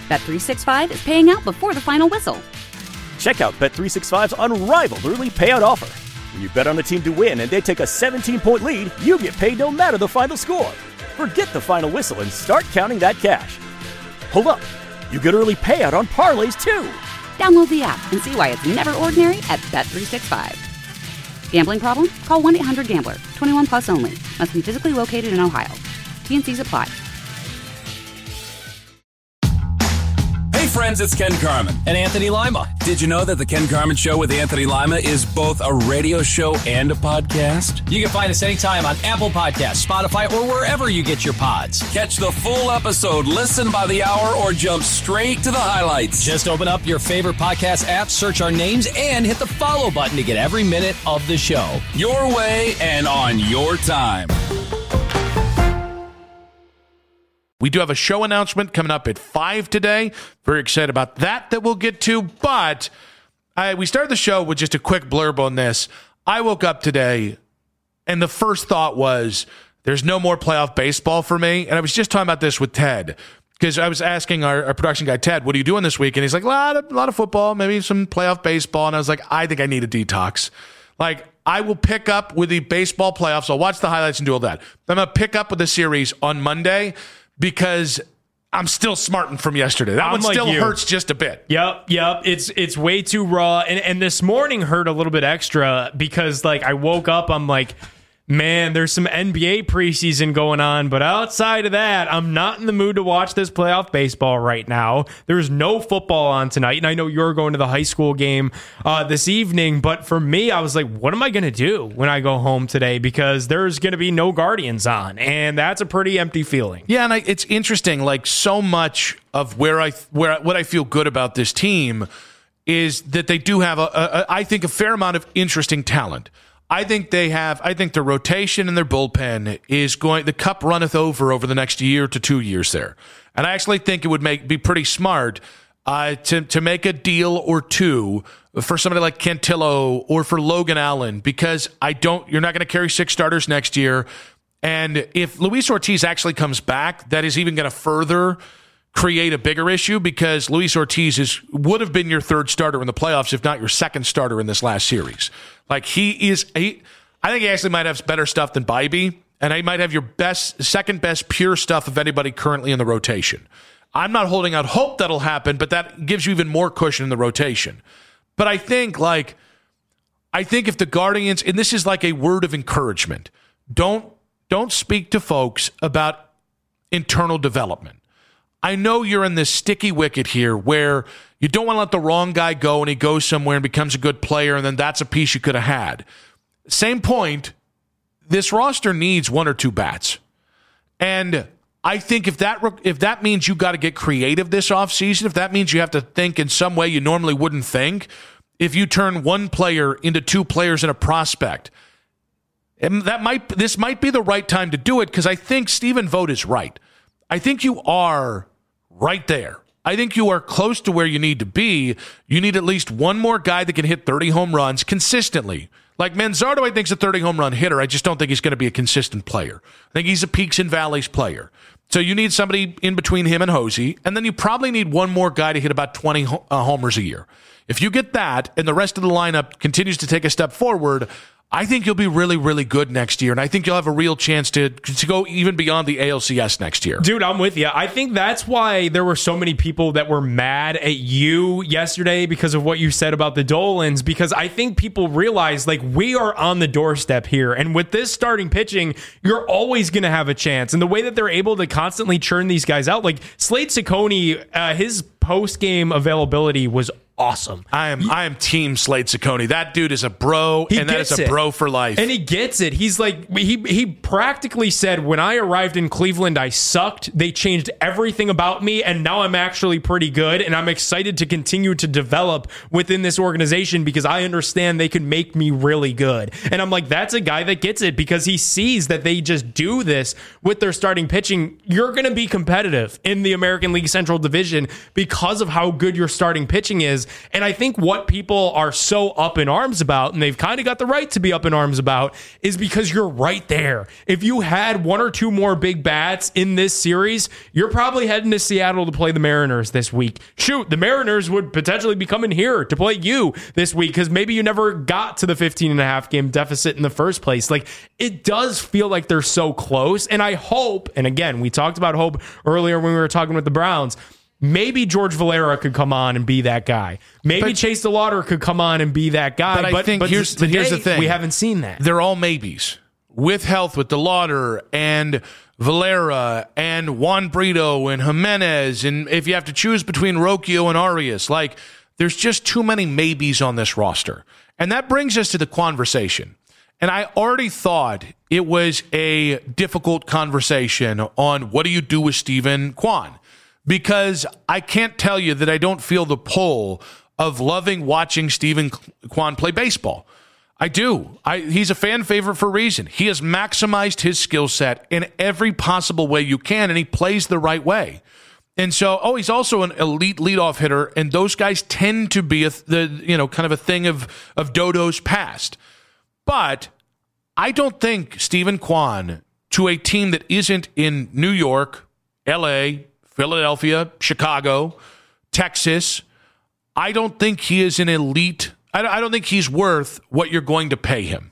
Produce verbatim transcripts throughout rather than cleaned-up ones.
Bet three sixty-five is paying out before the final whistle. Check out Bet three sixty-five's unrivaled early payout offer. When you bet on a team to win and they take a seventeen-point lead, you get paid no matter the final score. Forget the final whistle and start counting that cash. Hold up. You get early payout on parlays, too. Download the app and see why it's never ordinary at Bet three sixty-five. Gambling problem? Call one eight hundred gambler. twenty-one plus only. Must be physically located in Ohio. T and C's apply. Hey friends, it's Ken Carman. And Anthony Lima. Did you know that the Ken Carman Show with Anthony Lima is both a radio show and a podcast? You can find us anytime on Apple Podcasts, Spotify, or wherever you get your pods. Catch the full episode, listen by the hour, or jump straight to the highlights. Just open up your favorite podcast app, search our names, and hit the follow button to get every minute of the show. Your way and on your time. We do have a show announcement coming up at five today. Very excited about that that we'll get to. But I, we started the show with just a quick blurb on this. I woke up today, and the first thought was, there's no more playoff baseball for me. And I was just talking about this with Ted, because I was asking our, our production guy, Ted, what are you doing this week? And he's like, a lot of, a lot of football, maybe some playoff baseball. And I was like, I think I need a detox. Like, I will pick up with the baseball playoffs. I'll watch the highlights and do all that. I'm going to pick up with the series on Monday, because I'm still smarting from yesterday. That I'm one like still you. hurts just a bit. Yep, yep. It's it's way too raw. And and this morning hurt a little bit extra because like I woke up, I'm like, man, there's some N B A preseason going on, but outside of that, I'm not in the mood to watch this playoff baseball right now. There's no football on tonight, and I know you're going to the high school game uh, this evening, but for me, I was like, what am I going to do when I go home today? Because there's going to be no Guardians on, and that's a pretty empty feeling. Yeah, and I, it's interesting, like so much of where I where what I feel good about this team is that they do have, a, a, I think, a fair amount of interesting talent. I think they have, I think their rotation and their bullpen is going, the cup runneth over over the next year to two years there. And I actually think it would make be pretty smart uh, to, to make a deal or two for somebody like Cantillo or for Logan Allen, because I don't, you're not going to carry six starters next year. And if Luis Ortiz actually comes back, that is even going to further create a bigger issue, because Luis Ortiz is would have been your third starter in the playoffs, if not your second starter in this last series. Like he is, he, I think he actually might have better stuff than Bybee, and he might have your best, second best pure stuff of anybody currently in the rotation. I'm not holding out hope that'll happen, but that gives you even more cushion in the rotation. But I think like, I think if the Guardians, and this is like a word of encouragement, don't don't speak to folks about internal development. I know you're in this sticky wicket here where you don't want to let the wrong guy go and he goes somewhere and becomes a good player, and then that's a piece you could have had. Same point, this roster needs one or two bats. And I think if that if that means you got to get creative this offseason, if that means you have to think in some way you normally wouldn't think, if you turn one player into two players and a prospect, and that might this might be the right time to do it, because I think Stephen Vogt is right. I think you are right there. I think you are close to where you need to be. You need at least one more guy that can hit thirty home runs consistently. Like Manzardo, I think is a thirty home run hitter. I just don't think he's going to be a consistent player. I think he's a peaks and valleys player. So you need somebody in between him and Hosey, and then you probably need one more guy to hit about twenty ho- uh, homers a year. If you get that, and the rest of the lineup continues to take a step forward, I think you'll be really, really good next year, and I think you'll have a real chance to, to go even beyond the A L C S next year. Dude, I'm with you. I think that's why there were so many people that were mad at you yesterday because of what you said about the Dolans, because I think people realize, like, we are on the doorstep here, and with this starting pitching, you're always going to have a chance, and the way that they're able to constantly churn these guys out, like Slade Ciccone, uh, his post-game availability was awesome. I am I am team Slade Ciccone. That dude is a bro, he and that is a it. bro for life. And he gets it. He's like, he he practically said, when I arrived in Cleveland, I sucked. They changed everything about me, and now I'm actually pretty good, and I'm excited to continue to develop within this organization because I understand they can make me really good. And I'm like, that's a guy that gets it because he sees that they just do this with their starting pitching. You're going to be competitive in the American League Central Division because of how good your starting pitching is. is. And I think what people are so up in arms about, and they've kind of got the right to be up in arms about, is because you're right there. If you had one or two more big bats in this series, you're probably heading to Seattle to play the Mariners this week. Shoot, the Mariners would potentially be coming here to play you this week because maybe you never got to the fifteen and a half game deficit in the first place. Like, it does feel like they're so close. And I hope, and again, we talked about hope earlier when we were talking with the Browns, maybe George Valera could come on and be that guy. Maybe but, Chase DeLauder could come on and be that guy. But, but I think but here's, today, here's the thing. We haven't seen that. They're all maybes. With health, with DeLauder and Valera and Juan Brito and Jimenez, and if you have to choose between Rocchio and Arias, like, there's just too many maybes on this roster. And that brings us to the conversation. And I already thought it was a difficult conversation on what do you do with Steven Kwan? Because I can't tell you that I don't feel the pull of loving watching Steven Kwan play baseball. I do. I, he's a fan favorite for a reason. He has maximized his skill set in every possible way you can, and he plays the right way. And so, oh, he's also an elite leadoff hitter, and those guys tend to be a, the you know kind of a thing of of Dodo's past. But I don't think Steven Kwan, to a team that isn't in New York, L A, Philadelphia, Chicago, Texas, I don't think he is an elite. I don't think he's worth what you're going to pay him.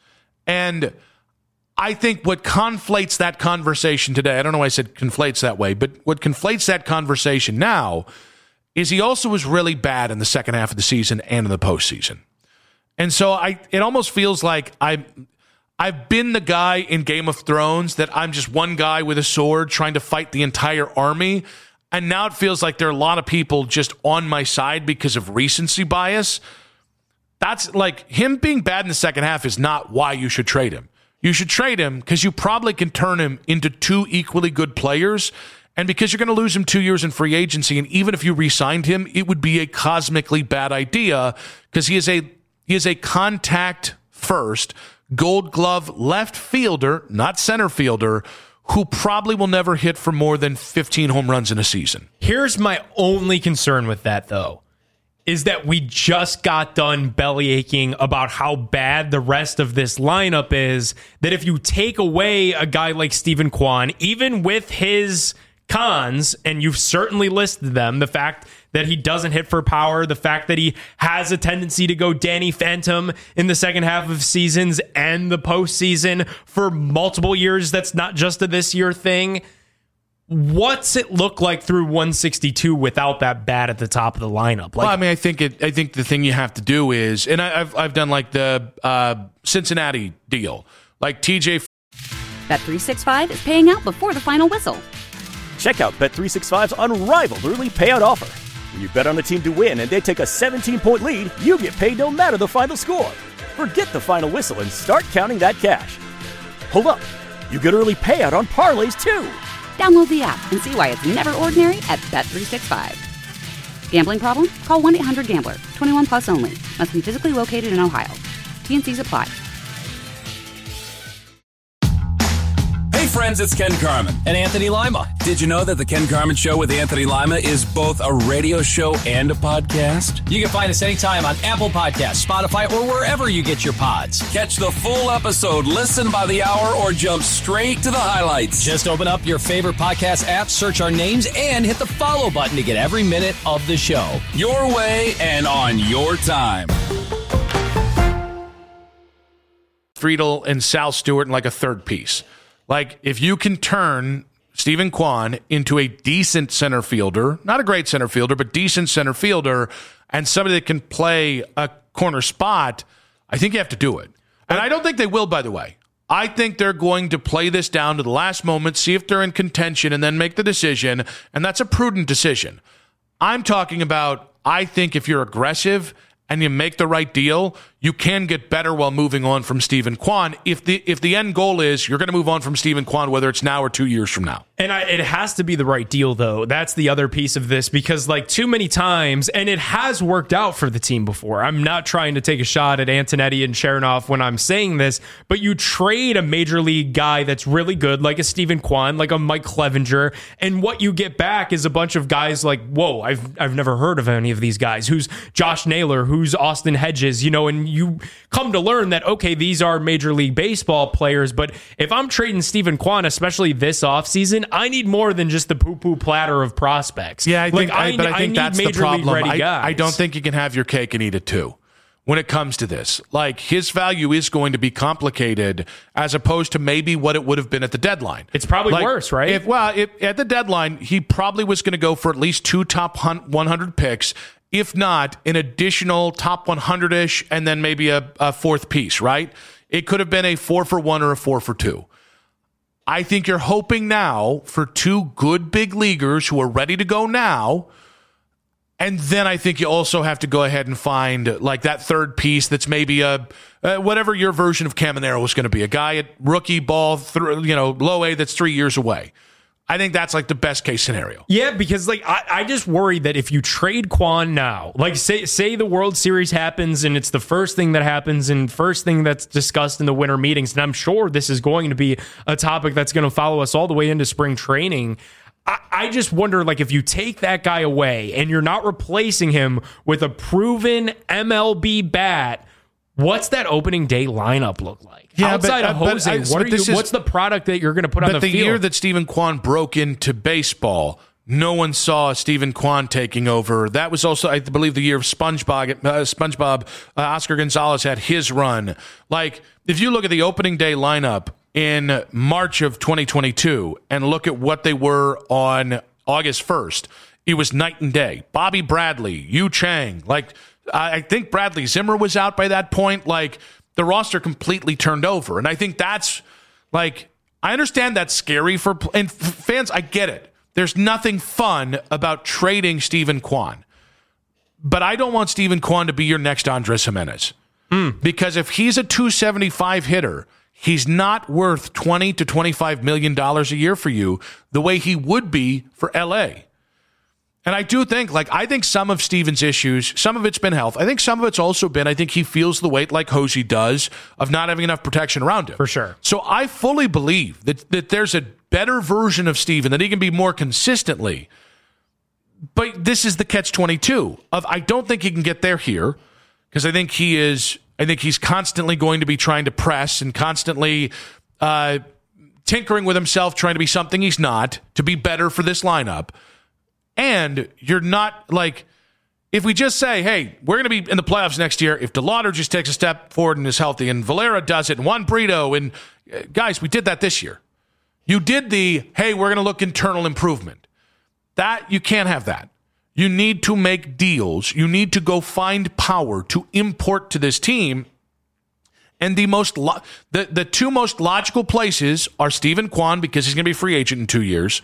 And I think what conflates that conversation today, I don't know why I said conflates that way, but what conflates that conversation now is he also was really bad in the second half of the season and in the postseason. And so I, it almost feels like I, I've been the guy in Game of Thrones that I'm just one guy with a sword trying to fight the entire army. And now it feels like there are a lot of people just on my side because of recency bias. That's like him being bad in the second half is not why you should trade him. You should trade him because you probably can turn him into two equally good players. And because you're going to lose him two years in free agency. And even if you re-signed him, it would be a cosmically bad idea because he is a he is a contact first Gold Glove left fielder, not center fielder, who probably will never hit for more than fifteen home runs in a season. Here's my only concern with that, though, is that we just got done belly aching about how bad the rest of this lineup is, that if you take away a guy like Steven Kwan, even with his cons, and you've certainly listed them, the fact that he doesn't hit for power, the fact that he has a tendency to go Danny Phantom in the second half of seasons and the postseason for multiple years, that's not just a this year thing. What's it look like through one sixty-two without that bat at the top of the lineup? Like, well, I mean, I think it. I think the thing you have to do is, and I, I've I've done like the uh, Cincinnati deal, like T J. Bet three sixty-five is paying out before the final whistle. Check out Bet three sixty-five's unrivaled early payout offer. When you bet on the team to win and they take a seventeen-point lead, you get paid no matter the final score. Forget the final whistle and start counting that cash. Hold up. You get early payout on parlays, too. Download the app and see why it's never ordinary at Bet three sixty-five. Gambling problem? Call one eight hundred gambler. twenty-one plus only. Must be physically located in Ohio. T and C's apply. Hey friends, it's Ken Carman. And Anthony Lima. Did you know that the Ken Carman Show with Anthony Lima is both a radio show and a podcast? You can find us anytime on Apple Podcasts, Spotify, or wherever you get your pods. Catch the full episode, listen by the hour, or jump straight to the highlights. Just open up your favorite podcast app, search our names, and hit the follow button to get every minute of the show. Your way and on your time. Friedel and Sal Stewart in like a third piece. Like, if you can turn Steven Kwan into a decent center fielder, not a great center fielder, but decent center fielder, and somebody that can play a corner spot, I think you have to do it. And I don't think they will, by the way. I think they're going to play this down to the last moment, see if they're in contention, and then make the decision, and that's a prudent decision. I'm talking about, I think if you're aggressive and you make the right deal, you can get better while moving on from Steven Kwan if the if the end goal is you're going to move on from Steven Kwan, whether it's now or two years from now. And I, it has to be the right deal, though. That's the other piece of this, because like too many times, and it has worked out for the team before. I'm not trying to take a shot at Antonetti and Chernoff when I'm saying this, but you trade a major league guy that's really good, like a Steven Kwan, like a Mike Clevenger, and what you get back is a bunch of guys like, whoa, I've I've never heard of any of these guys. Who's Josh Naylor? Who's Austin Hedges? You know, and you come to learn that, okay, these are Major League Baseball players, but if I'm trading Steven Kwan, especially this offseason, I need more than just the poo-poo platter of prospects. Yeah, I think, like, I, I, but I think I that's Major the problem. League ready guys. I, I don't think you can have your cake and eat it too when it comes to this. Like, his value is going to be complicated as opposed to maybe what it would have been at the deadline. It's probably like, worse, right? If, well, if, at the deadline, he probably was going to go for at least two top one hundred picks, if not an additional top one hundred-ish, and then maybe a, a fourth piece, right? It could have been a four for one or a four for two. I think you're hoping now for two good big leaguers who are ready to go now. And then I think you also have to go ahead and find like that third piece that's maybe a uh, whatever your version of Caminero was going to be, a guy at rookie ball, th- you know, low A that's three years away. I think that's like the best case scenario. Yeah, because like I, I just worry that if you trade Kwan now, like say say the World Series happens and it's the first thing that happens and first thing that's discussed in the winter meetings, and I'm sure this is going to be a topic that's going to follow us all the way into spring training. I, I just wonder, like, if you take that guy away and you're not replacing him with a proven M L B bat, what's that opening day lineup look like? Yeah, Outside but, of uh, Jose, but, what but are you, is, what's the product that you're going to put on the, the field? But the year that Steven Kwan broke into baseball, no one saw Steven Kwan taking over. That was also, I believe, the year of SpongeBob. Uh, SpongeBob, uh, Oscar Gonzalez had his run. Like, if you look at the opening day lineup in March of twenty twenty-two and look at what they were on August first, it was night and day. Bobby Bradley, Yu Chang, like, I think Bradley Zimmer was out by that point. Like, the roster completely turned over. And I think that's, like, I understand that's scary for and fans. I get it. There's nothing fun about trading Steven Kwan. But I don't want Steven Kwan to be your next Andres Jimenez. Mm. Because if he's a two seventy-five hitter, he's not worth twenty to twenty-five million dollars a year for you the way he would be for L A. And I do think, like, I think some of Steven's issues, some of it's been health. I think some of it's also been, I think he feels the weight like Jose does of not having enough protection around him. For sure. So I fully believe that, that there's a better version of Steven, that he can be more consistently. But this is the catch twenty-two of, I don't think he can get there here, because I think he is, I think he's constantly going to be trying to press and constantly uh, tinkering with himself, trying to be something he's not, to be better for this lineup. And you're not, like, if we just say, hey, we're going to be in the playoffs next year, if DeLauder just takes a step forward and is healthy, and Valera does it, and Juan Brito, and uh, guys, we did that this year. You did the, hey, we're going to look internal improvement. That, you can't have that. You need to make deals. You need to go find power to import to this team. And the most lo- the, the two most logical places are Steven Kwan, because he's going to be a free agent in two years,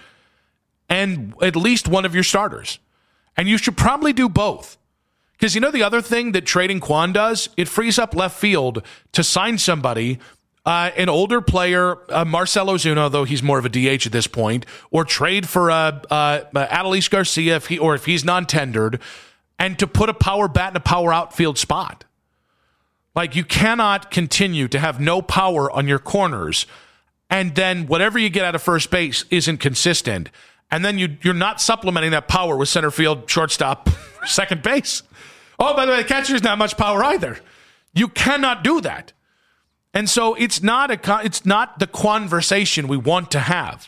and at least one of your starters. And you should probably do both. Because you know the other thing that trading Kwan does? It frees up left field to sign somebody, uh, an older player, uh, Marcell Ozuna, though he's more of a D H at this point, or trade for uh, uh, Adolis Garcia, if he, or if he's non-tendered, and to put a power bat in a power outfield spot. Like, you cannot continue to have no power on your corners, and then whatever you get out of first base isn't consistent. And then you, you're not supplementing that power with center field, shortstop, second base. Oh, by the way, the catcher's not much power either. You cannot do that. And so it's not a it's not the conversation we want to have.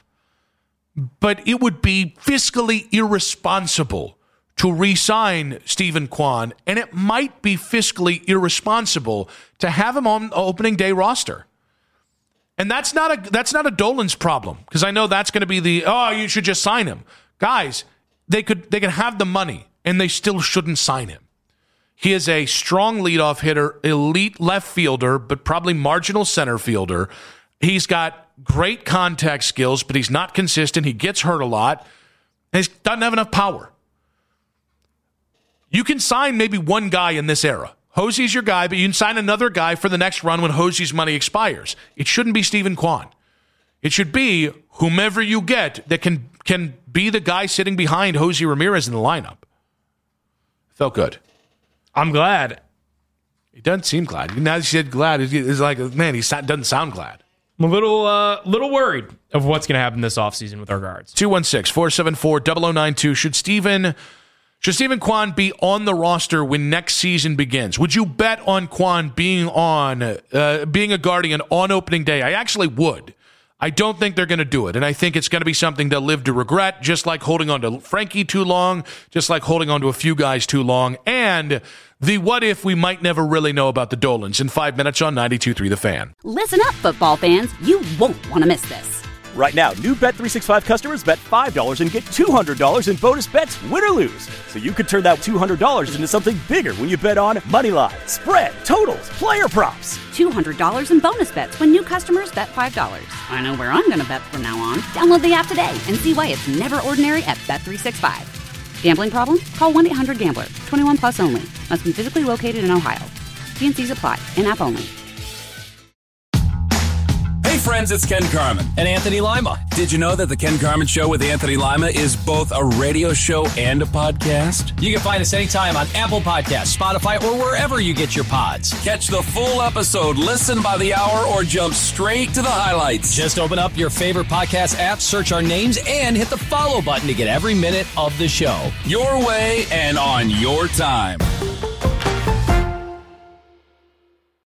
But it would be fiscally irresponsible to re-sign Steven Kwan, and it might be fiscally irresponsible to have him on the opening day roster. And that's not a that's not a Dolan's problem, because I know that's going to be the, oh, you should just sign him. Guys, they could they can have the money, and they still shouldn't sign him. He is a strong leadoff hitter, elite left fielder, but probably marginal center fielder. He's got great contact skills, but he's not consistent. He gets hurt a lot, and he doesn't have enough power. You can sign maybe one guy in this era. Hosey's your guy, but you can sign another guy for the next run when Hosey's money expires. It shouldn't be Stephen Kwan. It should be whomever you get that can can be the guy sitting behind Jose Ramirez in the lineup. Felt good. I'm glad. He doesn't seem glad. Now he said glad. It's like, man, he doesn't sound glad. I'm a little, uh, little worried of what's going to happen this offseason with our guards. two one six, four seven four, zero zero nine two. Should Stephen, should Stephen Kwan be on the roster when next season begins? Would you bet on Kwan being on, uh, being a Guardian on opening day? I actually would. I don't think they're going to do it, and I think it's going to be something they'll live to regret, just like holding on to Frankie too long, just like holding on to a few guys too long, and the what if we might never really know about the Dolans in five minutes on ninety-two point three The Fan. Listen up, football fans. You won't want to miss this. Right now, new Bet three sixty-five customers bet five dollars and get two hundred dollars in bonus bets, win or lose. So you could turn that two hundred dollars into something bigger when you bet on money line, spread, totals, player props. two hundred dollars in bonus bets when new customers bet five dollars. I know where I'm going to bet from now on. Download the app today and see why it's never ordinary at Bet three sixty-five. Gambling problem? Call one eight hundred gambler. twenty-one plus only. Must be physically located in Ohio. T N Cs apply. In-app only. Hey friends, it's Ken Carman. And Anthony Lima. Did you know that the Ken Carman Show with Anthony Lima is both a radio show and a podcast? You can find us anytime on Apple Podcasts, Spotify, or wherever you get your pods. Catch the full episode, listen by the hour, or jump straight to the highlights. Just open up your favorite podcast app, search our names, and hit the follow button to get every minute of the show. Your way and on your time.